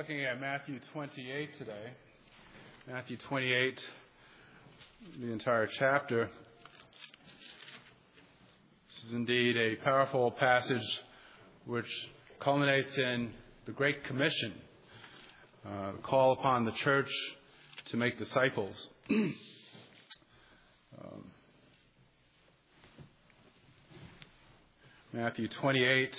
Looking at Matthew 28 today. Matthew 28, the entire chapter. This is indeed a powerful passage which culminates in the Great Commission, the call upon the church to make disciples. Matthew 28,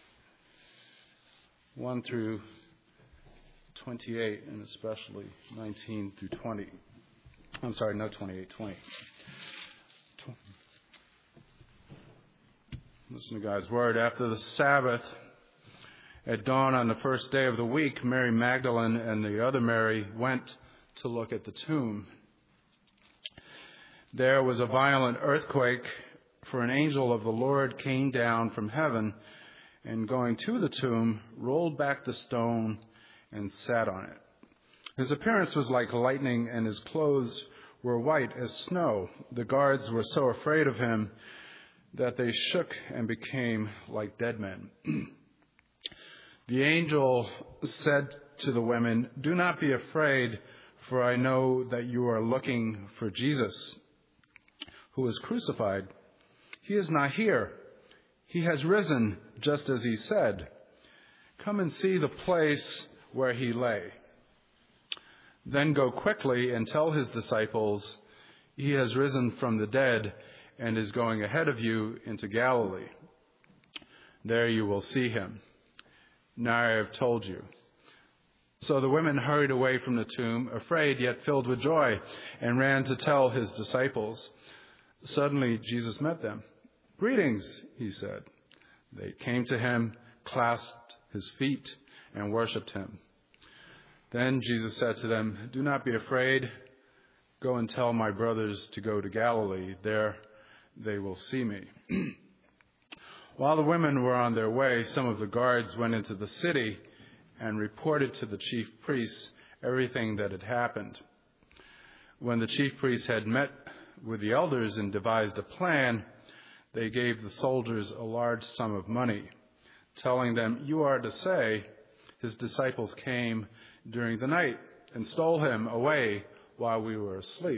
1 through 28, and especially 19 through 20. I'm sorry, no 28, 20. Listen to God's word. After the Sabbath, at dawn on the first day of the week, Mary Magdalene and the other Mary went to look at the tomb. There was a violent earthquake, for an angel of the Lord came down from heaven and, going to the tomb, rolled back the stone and sat on it. His appearance was like lightning, and his clothes were white as snow. The guards were so afraid of him that they shook and became like dead men. The angel said to the women, "Do not be afraid, for I know that you are looking for Jesus, who was crucified. He is not here. He has risen, just as he said. Come and see the place where he lay. Then go quickly and tell his disciples, he has risen from the dead and is going ahead of you into Galilee. There you will see him. Now I have told you." So the women hurried away from the tomb, afraid yet filled with joy, and ran to tell his disciples. Suddenly Jesus met them. "Greetings," he said. They came to him, clasped his feet, and worshipped him. Then Jesus said to them, "Do not be afraid. Go and tell my brothers to go to Galilee. There they will see me." While the women were on their way, some of the guards went into the city and reported to the chief priests everything that had happened. When the chief priests had met with the elders and devised a plan, they gave the soldiers a large sum of money, telling them, "You are to say, his disciples came during the night and stole him away while we were asleep.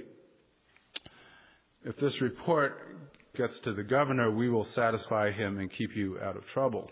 If this report gets to the governor, we will satisfy him and keep you out of trouble."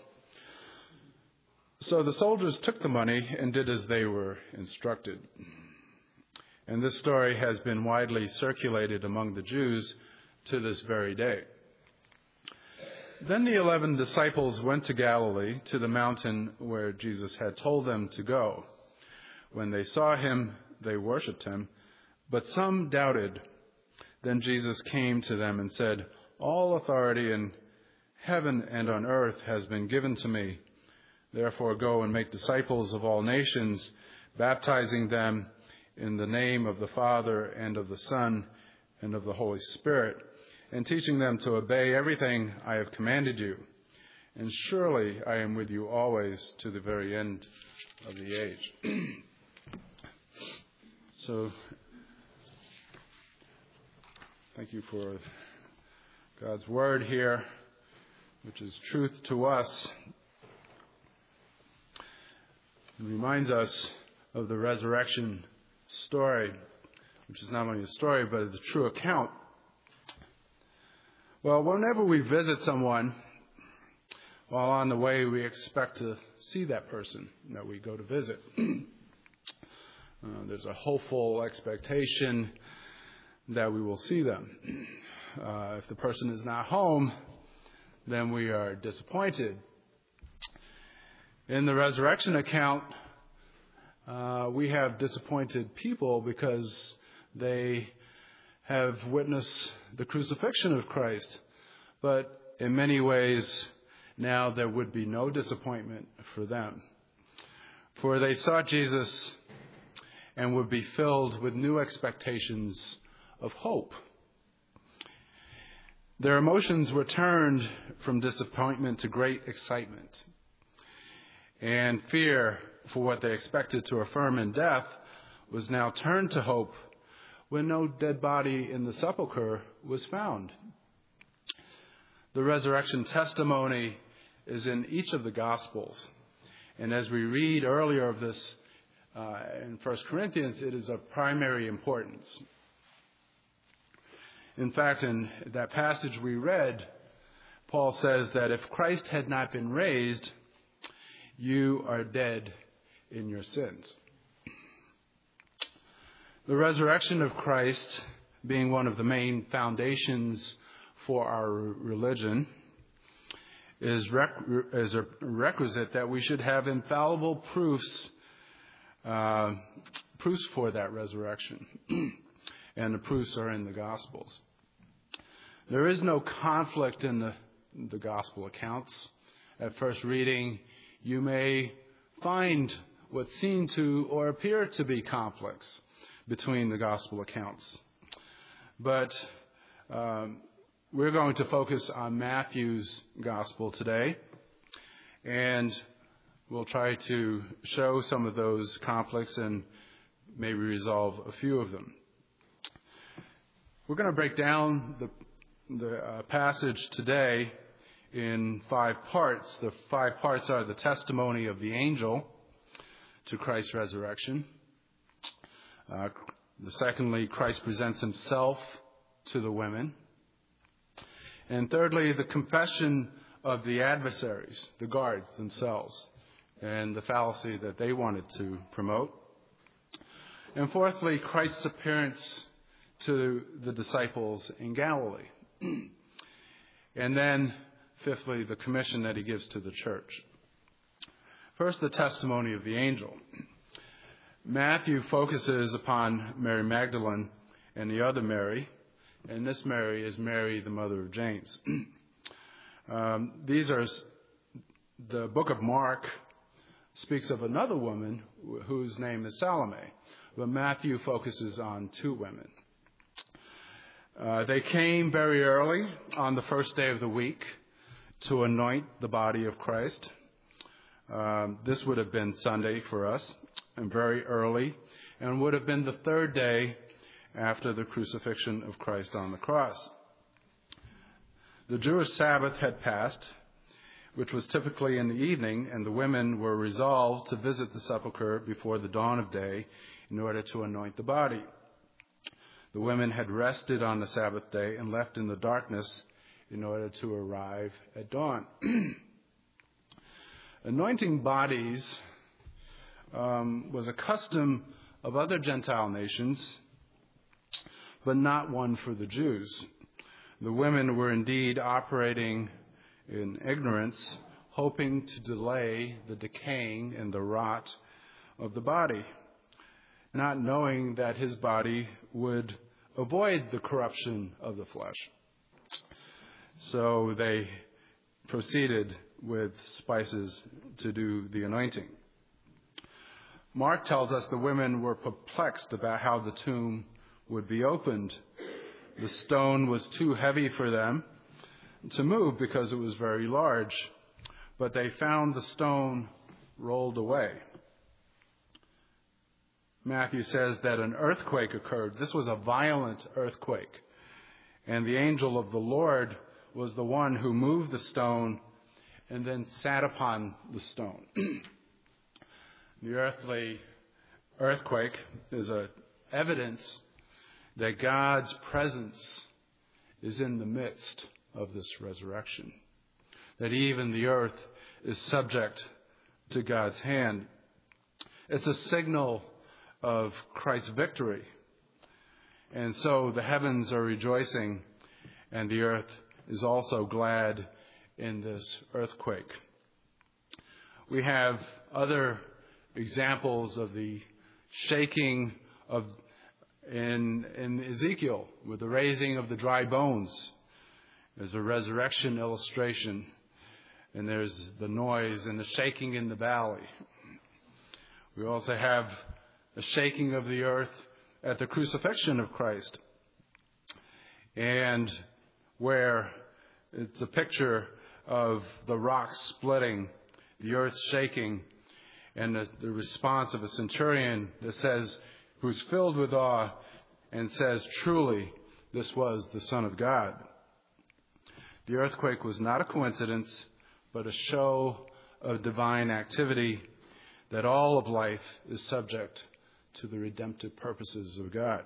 So the soldiers took the money and did as they were instructed. And this story has been widely circulated among the Jews to this very day. Then the 11 disciples went to Galilee, to the mountain where Jesus had told them to go. When they saw him, they worshipped him, but some doubted. Then Jesus came to them and said, "All authority in heaven and on earth has been given to me. Therefore go and make disciples of all nations, baptizing them in the name of the Father and of the Son and of the Holy Spirit, and teaching them to obey everything I have commanded you. And surely I am with you always to the very end of the age." So, thank you for God's word here, which is truth to us. It reminds us of the resurrection story, which is not only a story, but it's a true account. Well, whenever we visit someone, while on the way, we expect to see that person that we go to visit. There's a hopeful expectation that we will see them. If the person is not home, then we are disappointed. In the resurrection account, we have disappointed people because they have witnessed the crucifixion of Christ. But in many ways, now there would be no disappointment for them. For they saw Jesus and would be filled with new expectations of hope. Their emotions were turned from disappointment to great excitement. And fear for what they expected to affirm in death was now turned to hope when no dead body in the sepulcher was found. The resurrection testimony is in each of the Gospels. And as we read earlier of this in 1 Corinthians, it is of primary importance. In fact, in that passage we read, Paul says that if Christ had not been raised, you are dead in your sins. The resurrection of Christ, being one of the main foundations for our religion, is a requisite that we should have infallible proofs for that resurrection. And the proofs are in the Gospels. There is no conflict in the Gospel accounts. At first reading, you may find what seem to or appear to be conflicts between the Gospel accounts. But we're going to focus on Matthew's Gospel today, and we'll try to show some of those conflicts and maybe resolve a few of them. We're going to break down the passage today in 5 parts. The 5 parts are the testimony of the angel to Christ's resurrection. Secondly, Christ presents himself to the women. And thirdly, the confession of the adversaries, the guards themselves, and the fallacy that they wanted to promote. And fourthly, Christ's appearance to the disciples in Galilee. And then, fifthly, the commission that he gives to the church. First, the testimony of the angel. Matthew focuses upon Mary Magdalene and the other Mary, and this Mary is Mary, the mother of James. The book of Mark speaks of another woman whose name is Salome, but Matthew focuses on 2 women. They came very early on the first day of the week to anoint the body of Christ. This would have been Sunday for us, and very early, and would have been the 3rd day after the crucifixion of Christ on the cross. The Jewish Sabbath had passed, which was typically in the evening, and the women were resolved to visit the sepulchre before the dawn of day in order to anoint the body. The women had rested on the Sabbath day and left in the darkness in order to arrive at dawn. Anointing bodies was a custom of other Gentile nations, but not one for the Jews. The women were indeed operating in ignorance, hoping to delay the decaying and the rot of the body, not knowing that his body would avoid the corruption of the flesh. So they proceeded with spices to do the anointing. Mark tells us the women were perplexed about how the tomb would be opened. The stone was too heavy for them to move because it was very large, but they found the stone rolled away. Matthew says that an earthquake occurred. This was a violent earthquake, and the angel of the Lord was the one who moved the stone and then sat upon the stone. The earthly earthquake is an evidence that God's presence is in the midst of this resurrection, that even the earth is subject to God's hand. It's a signal of Christ's victory. And so the heavens are rejoicing, and the earth is also glad in this earthquake. We have other examples of the shaking in Ezekiel with the raising of the dry bones. There's a resurrection illustration, and there's the noise and the shaking in the valley. We also have the shaking of the earth at the crucifixion of Christ, and where it's a picture of the rocks splitting, the earth shaking, and the response of a centurion that says, who's filled with awe and says, truly, this was the Son of God. The earthquake was not a coincidence, but a show of divine activity that all of life is subject to the redemptive purposes of God.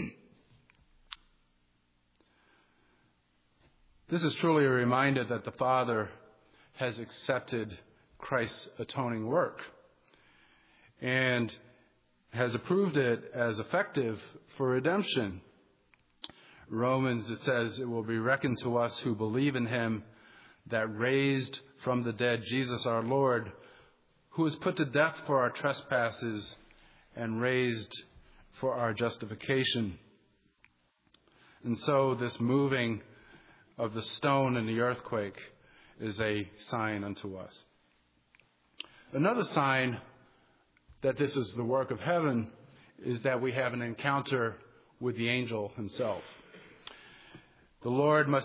This is truly a reminder that the Father has accepted Christ's atoning work and has approved it as effective for redemption. Romans, it says, it will be reckoned to us who believe in him that raised from the dead Jesus our Lord, who was put to death for our trespasses and raised for our justification. And so this moving of the stone in the earthquake is a sign unto us. Another sign that this is the work of heaven is that we have an encounter with the angel himself. The Lord the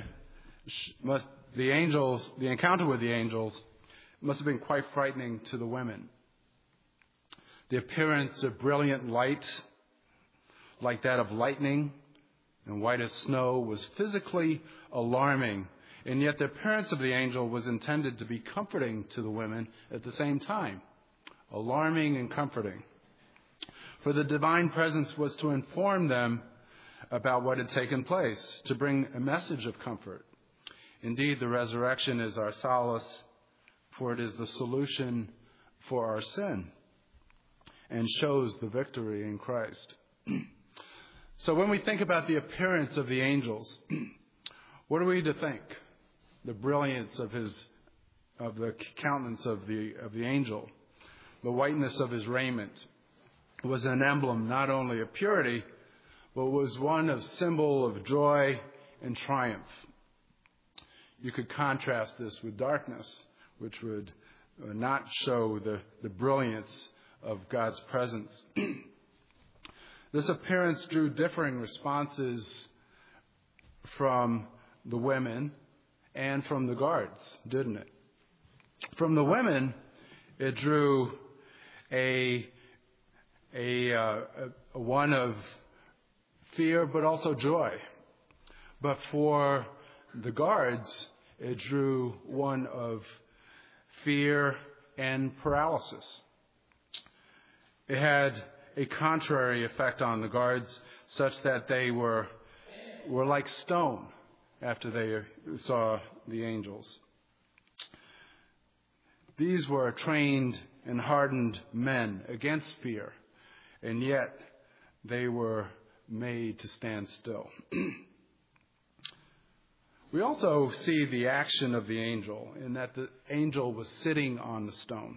encounter with the angels must have been quite frightening to the women. The appearance of brilliant light, like that of lightning and white as snow, was physically alarming, and yet the appearance of the angel was intended to be comforting to the women at the same time. Alarming and comforting. For the divine presence was to inform them about what had taken place, to bring a message of comfort. Indeed, the resurrection is our solace, for it is the solution for our sin and shows the victory in Christ. So when we think about the appearance of the angels, what are we to think? The brilliance of the countenance of the angel, the whiteness of his raiment, was an emblem not only of purity, but was one of symbol of joy and triumph. You could contrast this with darkness, which would not show the brilliance of God's presence. This appearance drew differing responses from the women and from the guards, didn't it? From the women, it drew a one of fear, but also joy. But for the guards, it drew one of fear and paralysis. It had a contrary effect on the guards, such that they were like stone after they saw the angels. These were trained and hardened men against fear, and yet they were made to stand still. We also see the action of the angel in that the angel was sitting on the stone.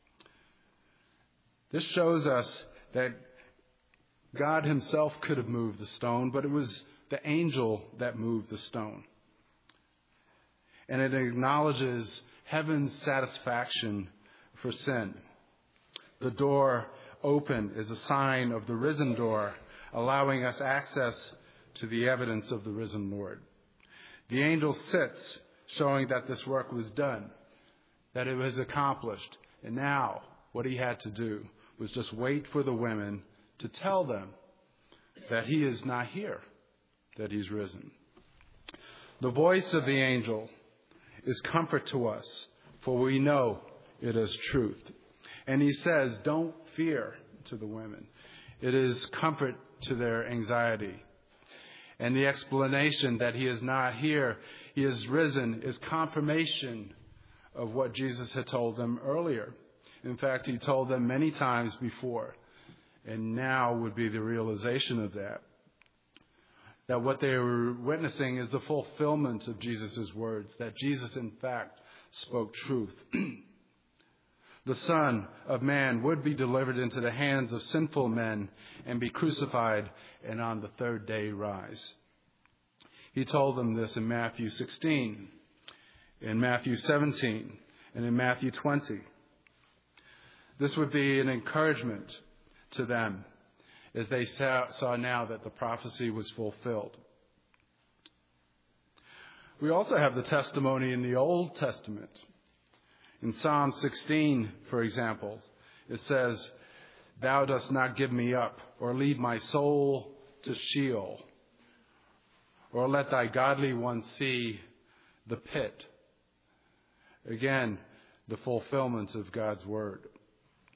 This shows us that God himself could have moved the stone, but it was the angel that moved the stone. And it acknowledges heaven's satisfaction for sin. The door open is a sign of the risen door, allowing us access to the evidence of the risen Lord. The angel sits, showing that this work was done, that it was accomplished. And now what he had to do was just wait for the women to tell them that he is not here, that he's risen. The voice of the angel is comfort to us, for we know it is truth. And he says, don't fear, to the women. It is comfort to their anxiety. And the explanation that he is not here, he is risen, is confirmation of what Jesus had told them earlier. In fact, he told them many times before. And now would be the realization of that. That what they were witnessing is the fulfillment of Jesus' words. That Jesus, in fact, spoke truth. The Son of Man would be delivered into the hands of sinful men and be crucified and on the third day rise. He told them this in Matthew 16, in Matthew 17, and in Matthew 20. This would be an encouragement to them as they saw now that the prophecy was fulfilled. We also have the testimony in the Old Testament. In Psalm 16, for example, it says, "Thou dost not give me up, or lead my soul to Sheol, or let thy godly one see the pit." Again, the fulfillment of God's word.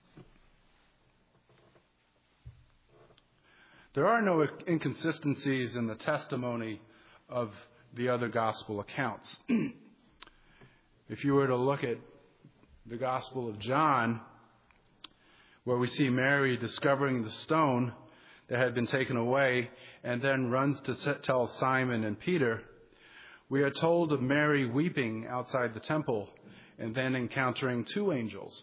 There are no inconsistencies in the testimony of the other gospel accounts. If you were to look at the Gospel of John, where we see Mary discovering the stone that had been taken away and then runs to tell Simon and Peter, we are told of Mary weeping outside the temple and then encountering two angels.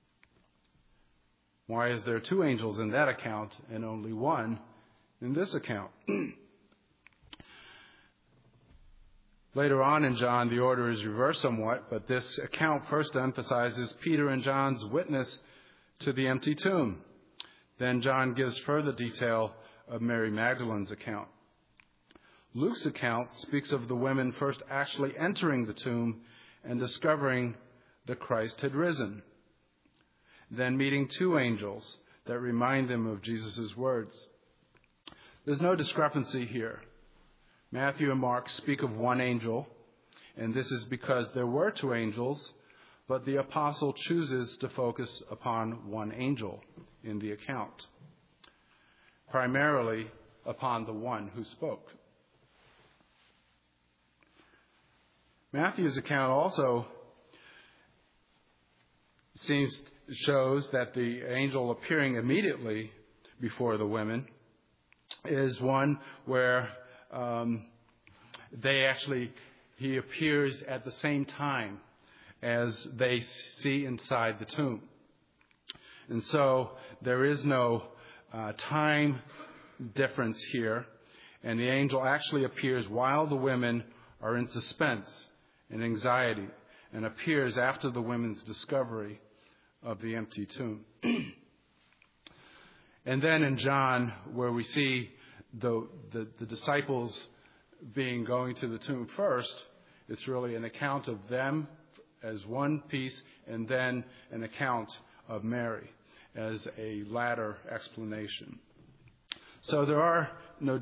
Why is there two angels in that account and only one in this account? Later on in John, the order is reversed somewhat, but this account first emphasizes Peter and John's witness to the empty tomb. Then John gives further detail of Mary Magdalene's account. Luke's account speaks of the women first actually entering the tomb and discovering that Christ had risen, then meeting two angels that remind them of Jesus' words. There's no discrepancy here. Matthew and Mark speak of one angel, and this is because there were two angels, but the apostle chooses to focus upon one angel in the account, primarily upon the one who spoke. Matthew's account also shows that the angel appearing immediately before the women is one where he appears at the same time as they see inside the tomb. And so there is no time difference here, and the angel actually appears while the women are in suspense and anxiety, and appears after the women's discovery of the empty tomb. And then in John, where we see the disciples going to the tomb first, it's really an account of them as one piece, and then an account of Mary as a latter explanation. So there are no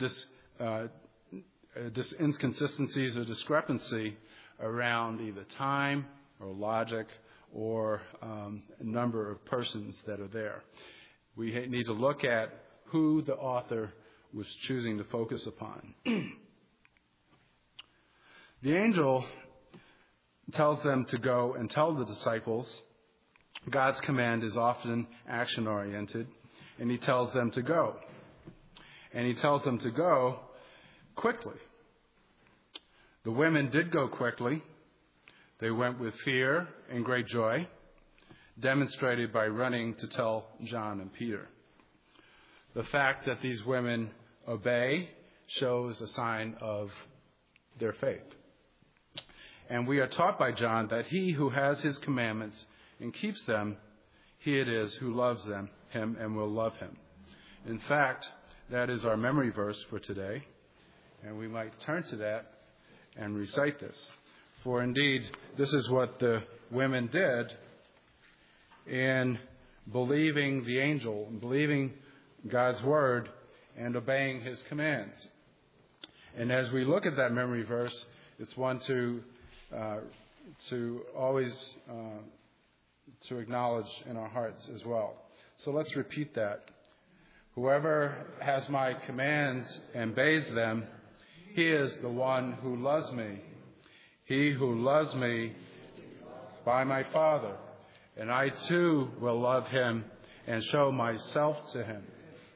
inconsistencies or discrepancy around either time or logic or number of persons that are there. We need to look at who the author was choosing to focus upon. The angel tells them to go and tell the disciples. God's command is often action-oriented, and he tells them to go. And he tells them to go quickly. The women did go quickly. They went with fear and great joy, demonstrated by running to tell John and Peter. The fact that these women obey shows a sign of their faith. And we are taught by John that he who has his commandments and keeps them, he it is who loves him and will love him. In fact, that is our memory verse for today, and we might turn to that and recite this. For indeed, this is what the women did in believing the angel, believing God's word, and obeying his commands. And as we look at that memory verse, it's one to always to acknowledge in our hearts as well. So let's repeat that. Whoever has my commands and obeys them, he is the one who loves me. He who loves me by my Father, and I too will love him and show myself to him.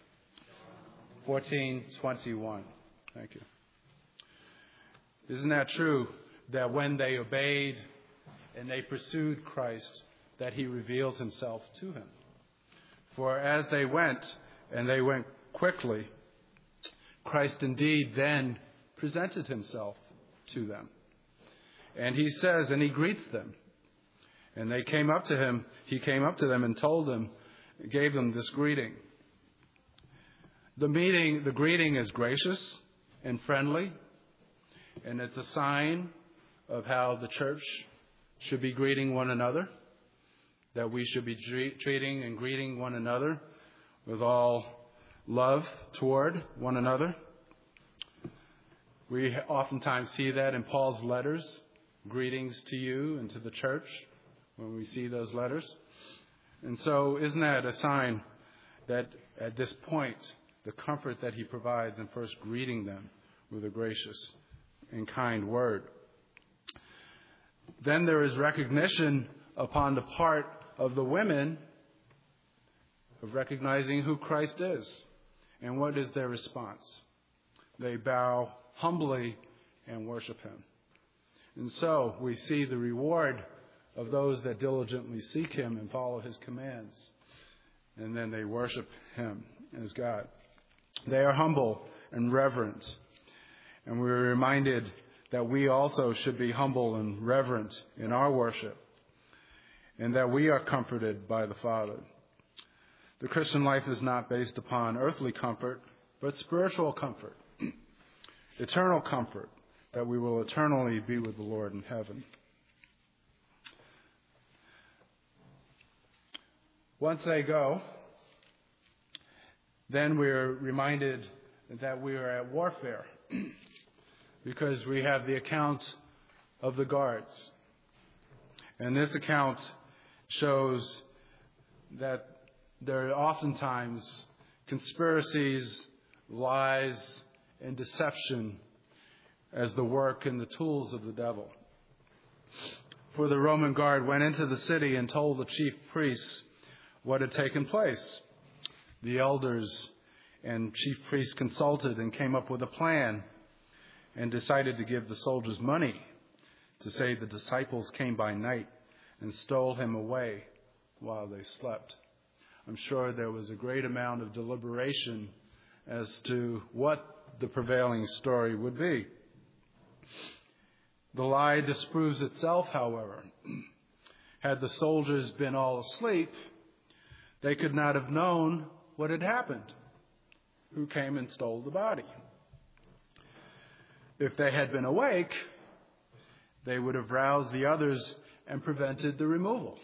14:21. Thank you. Isn't that true that when they obeyed and they pursued Christ, that he revealed himself to him? For as they went, and they went quickly, Christ indeed then presented himself to them. And he says, and he greets them. And they came up to him, he came up to them and told them, gave them this greeting. The greeting is gracious and friendly, and it's a sign of how the church should be greeting one another, that we should be treating and greeting one another with all love toward one another. We oftentimes see that in Paul's letters, greetings to you and to the church, when we see those letters. And so isn't that a sign that at this point the comfort that he provides in first greeting them with a gracious and kind word. Then there is recognition upon the part of the women of recognizing who Christ is. And what is their response? They bow humbly and worship him. And so we see the reward of those that diligently seek him and follow his commands. And then they worship him as God. They are humble and reverent. And we're reminded that we also should be humble and reverent in our worship. And that we are comforted by the Father. The Christian life is not based upon earthly comfort, but spiritual comfort. Eternal comfort, that we will eternally be with the Lord in heaven. Once they go, then we're reminded that we are at warfare because we have the account of the guards. And this account shows that there are oftentimes conspiracies, lies, and deception as the work and the tools of the devil. For the Roman guard went into the city and told the chief priests what had taken place. The elders and chief priests consulted and came up with a plan and decided to give the soldiers money to say the disciples came by night and stole him away while they slept. I'm sure there was a great amount of deliberation as to what the prevailing story would be. The lie disproves itself, however. Had the soldiers been all asleep, they could not have known what had happened, who came and stole the body. If they had been awake, they would have roused the others and prevented the removal.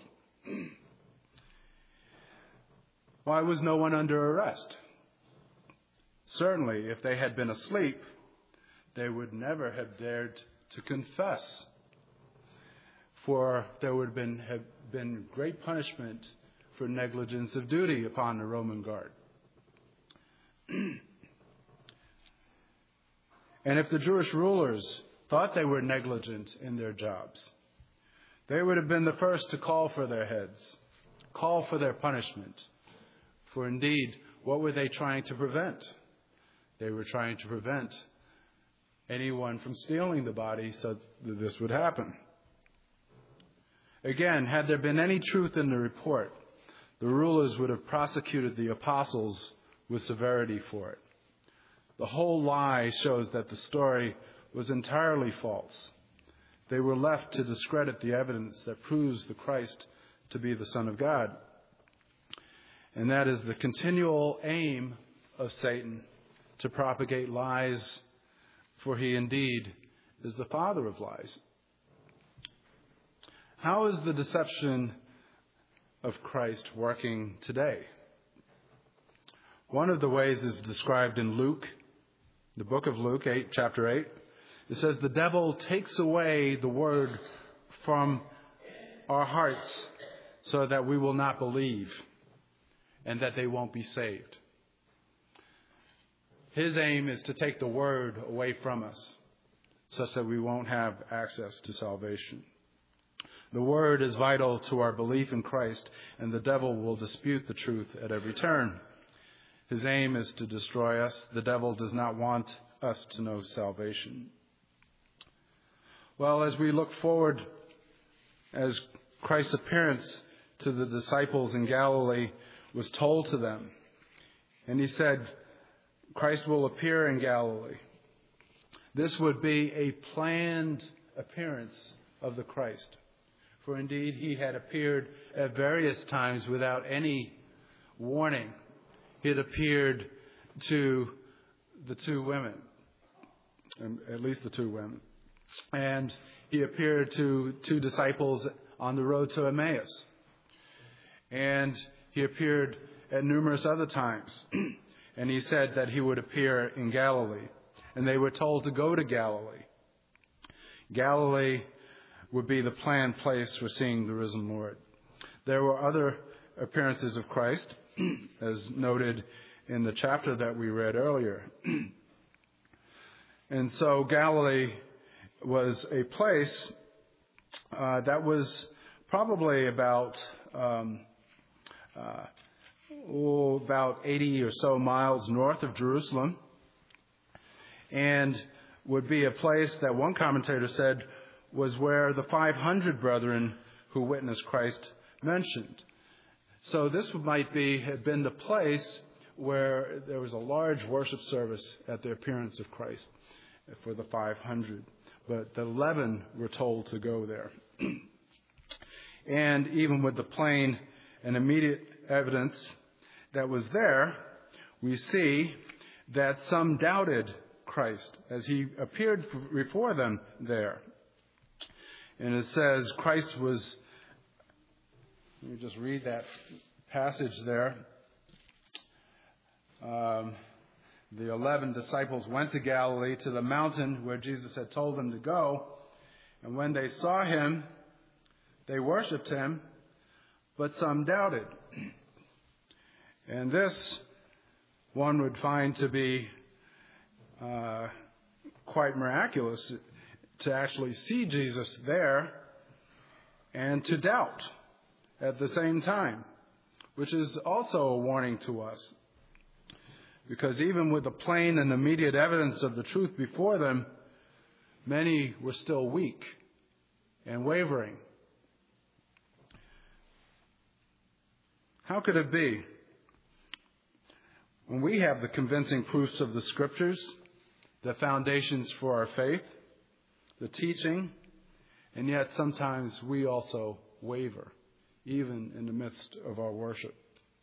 Why was no one under arrest? Certainly, if they had been asleep, they would never have dared to confess, for there would have been great punishment for negligence of duty upon the Roman guard. And if the Jewish rulers thought they were negligent in their jobs, they would have been the first to call for their heads, call for their punishment. For indeed, what were they trying to prevent? They were trying to prevent anyone from stealing the body so that this would happen. Again, had there been any truth in the report, the rulers would have prosecuted the apostles with severity for it. The whole lie shows that the story was entirely false. They were left to discredit the evidence that proves the Christ to be the Son of God. And that is the continual aim of Satan, to propagate lies, for he indeed is the father of lies. How is the deception of Christ working today? One of the ways is described in Luke, the book of Luke, chapter 8. It says, the devil takes away the word from our hearts so that we will not believe and that they won't be saved. His aim is to take the word away from us such that we won't have access to salvation. The word is vital to our belief in Christ, and the devil will dispute the truth at every turn. His aim is to destroy us. The devil does not want us to know salvation. Well, as we look forward, as Christ's appearance to the disciples in Galilee was told to them, and he said, Christ will appear in Galilee. This would be a planned appearance of the Christ. For indeed, he had appeared at various times without any warning. He had appeared to the two women, at least the two women. And he appeared to two disciples on the road to Emmaus. And he appeared at numerous other times. And he said that he would appear in Galilee. And they were told to go to Galilee. Galilee would be the planned place for seeing the risen Lord. There were other appearances of Christ, as noted in the chapter that we read earlier. And so Galilee was a place that was probably about 80 or so miles north of Jerusalem, and would be a place that one commentator said was where the 500 brethren who witnessed Christ mentioned. So this have been the place where there was a large worship service at the appearance of Christ for the 500. But the 11 were told to go there. And even with the plain and immediate evidence that was there, we see that some doubted Christ as he appeared before them there. And it says Christ was, let me just read that passage there. The 11 disciples went to Galilee, to the mountain where Jesus had told them to go. And when they saw him, they worshipped him, but some doubted. And this one would find to be quite miraculous, to actually see Jesus there and to doubt at the same time, which is also a warning to us. Because even with the plain and immediate evidence of the truth before them, many were still weak and wavering. How could it be? When we have the convincing proofs of the Scriptures, the foundations for our faith, the teaching, and yet sometimes we also waver, even in the midst of our worship.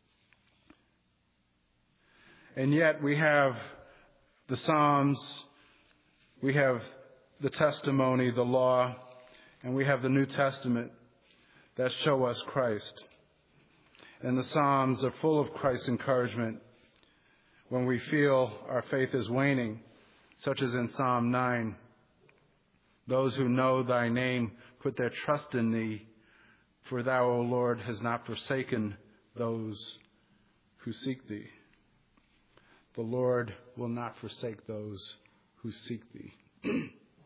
And yet we have the Psalms, we have the testimony, the law, and we have the New Testament that show us Christ. And the Psalms are full of Christ's encouragement when we feel our faith is waning, such as in Psalm 9. Those who know thy name put their trust in thee, for thou, O Lord, hast not forsaken those who seek thee. The Lord will not forsake those who seek thee.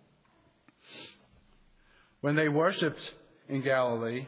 When they worshipped in Galilee,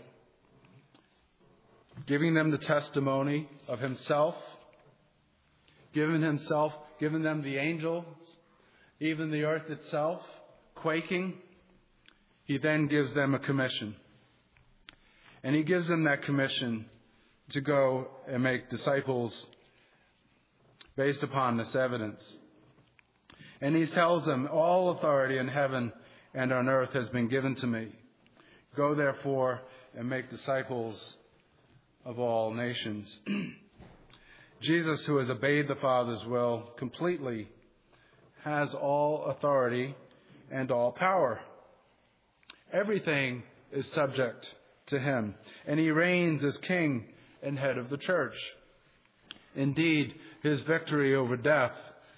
giving them the testimony of himself, giving them the angels, even the earth itself, quaking, he then gives them a commission. And he gives them that commission to go and make disciples based upon this evidence. And he tells them, all authority in heaven and on earth has been given to me. Go therefore and make disciples of all nations. Jesus, who has obeyed the Father's will completely, has all authority and all power. Everything is subject to him, and he reigns as king and head of the church. Indeed, his victory over death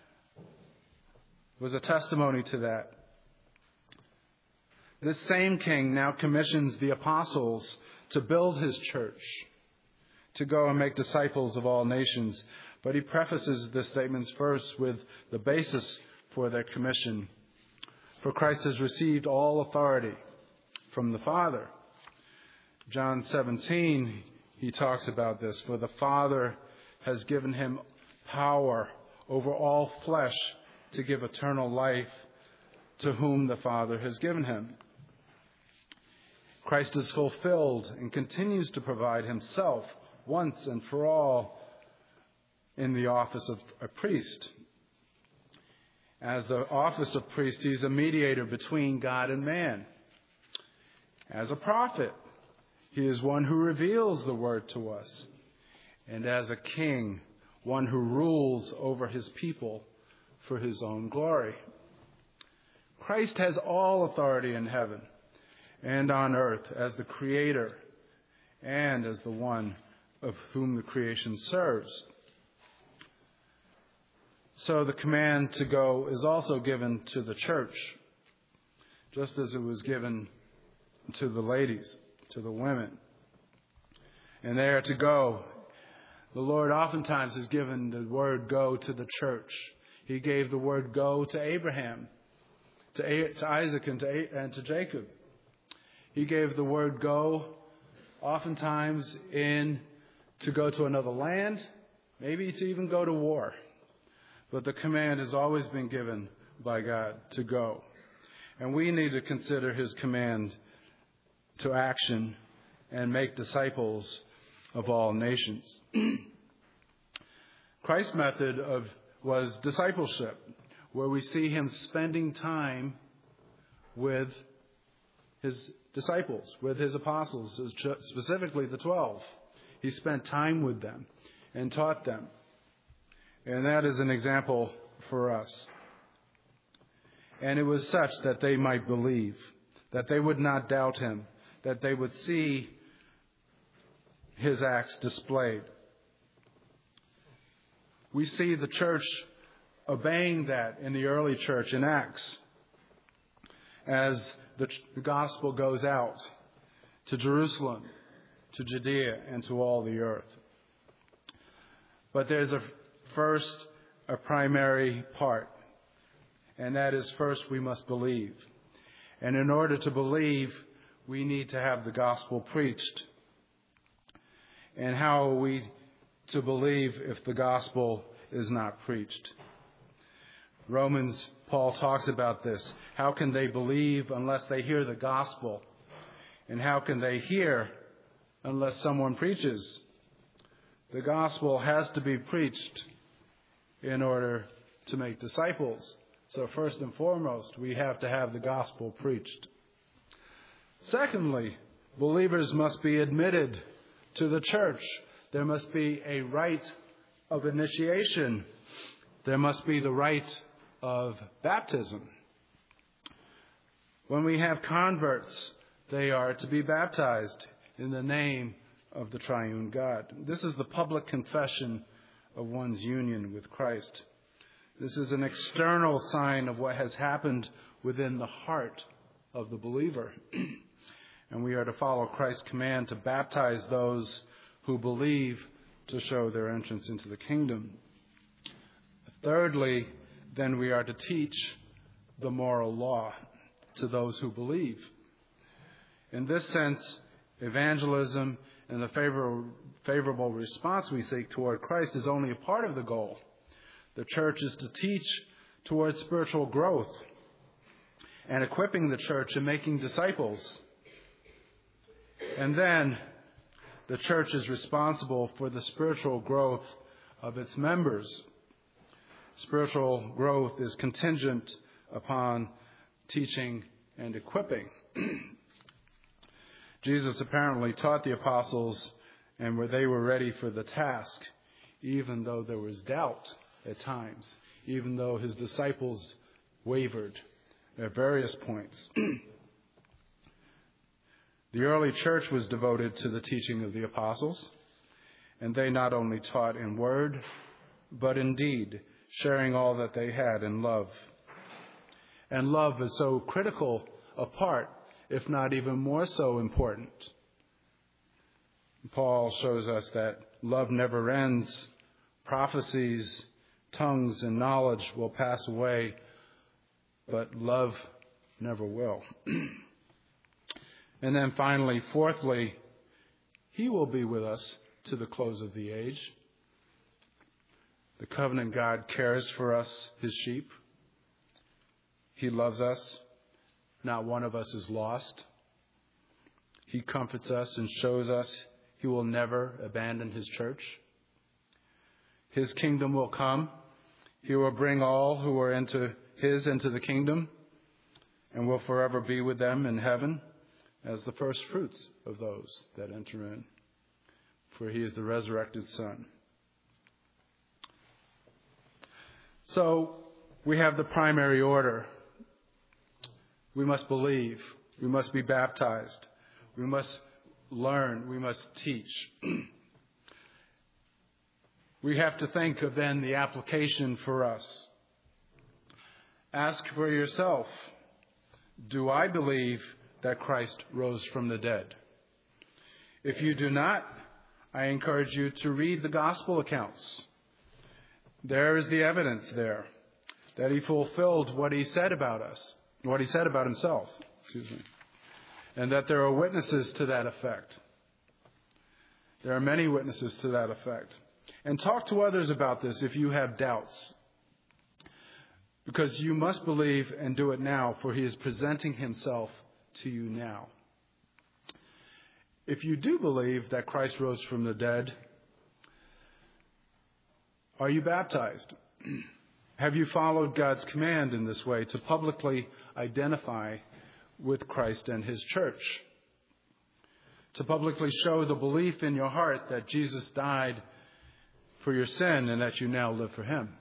was a testimony to that. This same king now commissions the apostles to build his church, to go and make disciples of all nations. But he prefaces the statements first with the basis for their commission. For Christ has received all authority from the Father. John 17, he talks about this. For the Father has given him power over all flesh to give eternal life to whom the Father has given him. Christ is fulfilled and continues to provide himself once and for all in the office of a priest. As the office of priest, he's a mediator between God and man. As a prophet, he is one who reveals the word to us. And as a king, one who rules over his people for his own glory. Christ has all authority in heaven and on earth as the creator and as the one of whom the creation serves. So the command to go is also given to the church, just as it was given to the ladies, to the women. And they are to go The Lord oftentimes has given the word go to the church. He gave the word go to Abraham, to Isaac, and to Jacob. He gave the word go oftentimes to go to another land, maybe to even go to war. But the command has always been given by God to go. And we need to consider his command to action and make disciples of all nations. Christ's method was discipleship, where we see him spending time with his disciples, with his apostles, specifically the 12. He spent time with them and taught them. And that is an example for us. And it was such that they might believe, that they would not doubt him, that they would see his acts displayed. We see the church obeying that in the early church in Acts as the gospel goes out to Jerusalem, to Judea, and to all the earth. But there's a primary part, and that is first we must believe. And in order to believe, we need to have the gospel preached. And how are we to believe if the gospel is not preached? Romans, Paul talks about this. How can they believe unless they hear the gospel? And how can they hear unless someone preaches? The gospel has to be preached in order to make disciples. So first and foremost, we have to have the gospel preached. Secondly, believers must be admitted to the church. There must be a rite of initiation. There must be the rite of baptism. When we have converts, they are to be baptized in the name of the triune God. This is the public confession of one's union with Christ. This is an external sign of what has happened within the heart of the believer. And we are to follow Christ's command to baptize those who believe to show their entrance into the kingdom. Thirdly, then we are to teach the moral law to those who believe. In this sense, evangelism and the favorable response we seek toward Christ is only a part of the goal. The church is to teach toward spiritual growth and equipping the church and making disciples. And then the church is responsible for the spiritual growth of its members. Spiritual growth is contingent upon teaching and equipping. Jesus apparently taught the apostles and where they were ready for the task, even though there was doubt at times, even though his disciples wavered at various points. The early church was devoted to the teaching of the apostles, and they not only taught in word, but in deed, sharing all that they had in love. And love is so critical a part, if not even more so important. Paul shows us that love never ends. Prophecies, tongues, and knowledge will pass away, but love never will. And then finally, fourthly, he will be with us to the close of the age. The covenant God cares for us, his sheep. He loves us. Not one of us is lost. He comforts us and shows us he will never abandon his church. His kingdom will come. He will bring all who are into the kingdom and will forever be with them in heaven as the first fruits of those that enter in. For he is the resurrected Son. So we have the primary order. We must believe. We must be baptized. We must learn. We must teach. We have to think of then the application for us. Ask for yourself, do I believe that Christ rose from the dead? If you do not, I encourage you to read the gospel accounts. There is the evidence there that he fulfilled what he said about us, what he said about himself, and that there are witnesses to that effect. There are many witnesses to that effect. And talk to others about this if you have doubts, because you must believe and do it now, for he is presenting himself to you now. If you do believe that Christ rose from the dead, are you baptized? Have you followed God's command in this way to publicly identify with Christ and his church? To publicly show the belief in your heart that Jesus died for your sin and that you now live for him?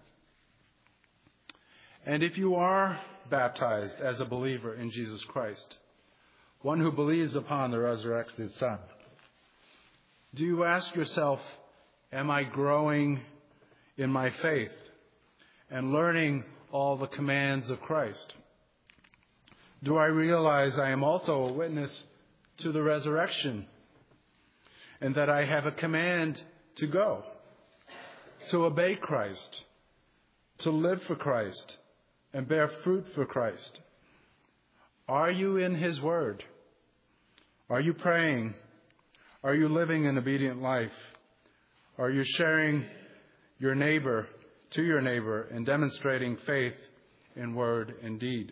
And if you are baptized as a believer in Jesus Christ, one who believes upon the resurrected Son, do you ask yourself, am I growing in my faith and learning all the commands of Christ? Do I realize I am also a witness to the resurrection and that I have a command to go, to obey Christ, to live for Christ and bear fruit for Christ? Are you in his word? Are you praying? Are you living an obedient life? Are you sharing your neighbor to your neighbor and demonstrating faith in word and deed?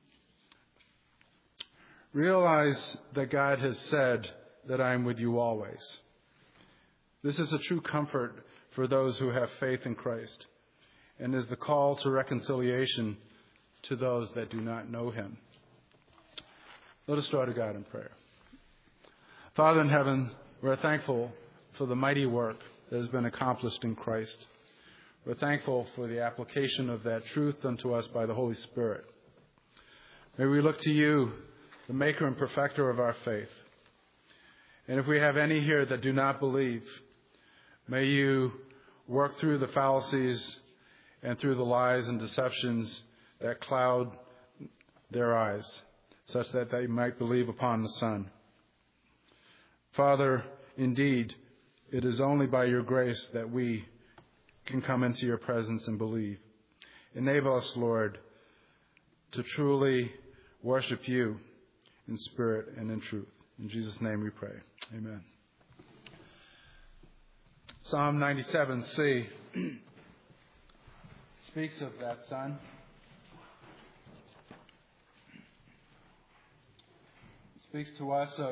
Realize that God has said that I am with you always. This is a true comfort for those who have faith in Christ, and is the call to reconciliation to those that do not know him. Let us draw to God in prayer. Father in heaven, we're thankful for the mighty work that has been accomplished in Christ. We're thankful for the application of that truth unto us by the Holy Spirit. May we look to you, the maker and perfecter of our faith. And if we have any here that do not believe, may you work through the fallacies and through the lies and deceptions that cloud their eyes, such that they might believe upon the Son. Father, indeed, it is only by your grace that we can come into your presence and believe. Enable us, Lord, to truly worship you in spirit and in truth. In Jesus' name we pray. Amen. Psalm 97c speaks of that Son. It speaks to us of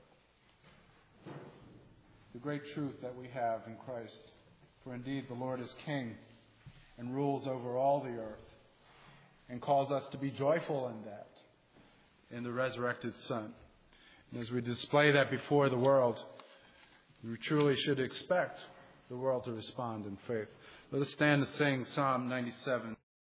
the great truth that we have in Christ. For indeed the Lord is King and rules over all the earth, and calls us to be joyful in that, in the resurrected Son. And as we display that before the world, we truly should expect the world to respond in faith. Let us stand to sing Psalm 97.